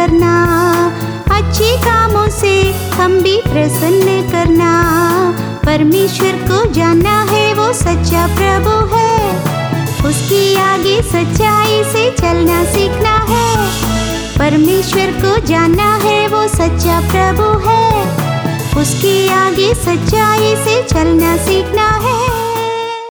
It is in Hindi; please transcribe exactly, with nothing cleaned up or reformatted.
करना, अच्छे कामों से हम भी प्रसन्न करना। परमेश्वर को जानना है, वो सच्चा प्रभु है, उसके आगे सच्चाई से चलना सीखना है। परमेश्वर को जानना है, वो सच्चा प्रभु है, उसके आगे सच्चाई से चलना सीखना है।